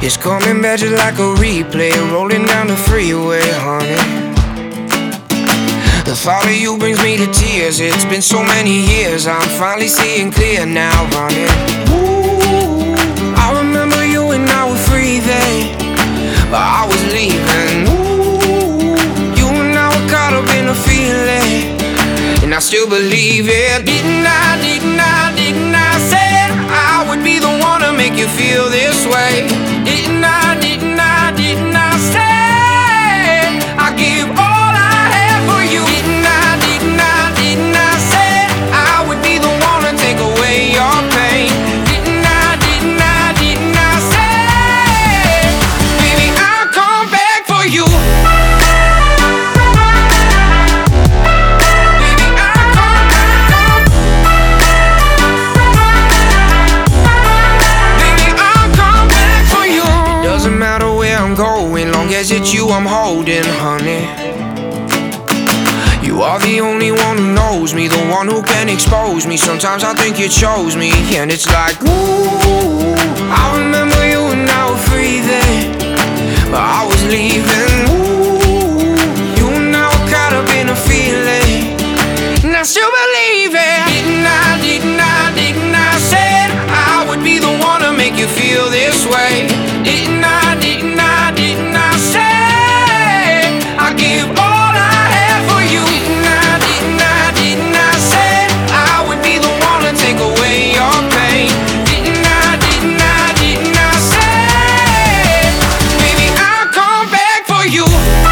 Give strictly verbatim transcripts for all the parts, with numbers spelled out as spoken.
It's coming back just like a replay, rolling down the freeway, honey. The thought of you brings me to tears. It's been so many years, I'm finally seeing clear now, honey. Ooh, I remember you and I were free then, but I was leaving. Ooh, you and I were caught up in a feeling, and I still believe it. Didn't I, didn't I, didn't I say I would be the one to make you feel this way? Didn't I, didn't I, didn't I say I give all I have for you? Didn't I, didn't I, didn't I say I would be the one to take away your pain? Didn't I, didn't I, didn't I say, baby, I'll come back for you. Going, long as it's you I'm holding, honey. You are the only one who knows me, the one who can expose me. Sometimes I think you chose me, and it's like, ooh, I remember you and I were free then, but I was leaving. Ooh, you and I were caught up in a feeling, and I still believe it. Didn't I, didn't I, didn't I say I would be the one to make you feel this way? Didn't I, didn't I, didn't I say I give all I have for you? Didn't I, didn't I, didn't I say I would be the one to take away your pain? Didn't I, didn't I, didn't I say, baby, I'll come back for you.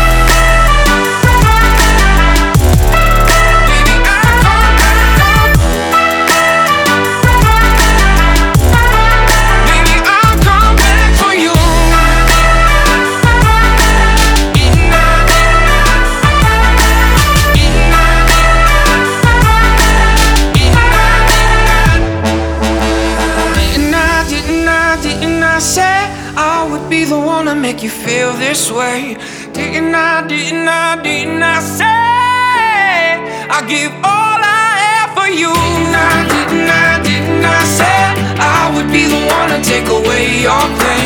I said I would be the one to make you feel this way. Didn't I, didn't I, didn't I say I give all I have for you? Didn't I, didn't I, didn't I say I would be the one to take away your pain?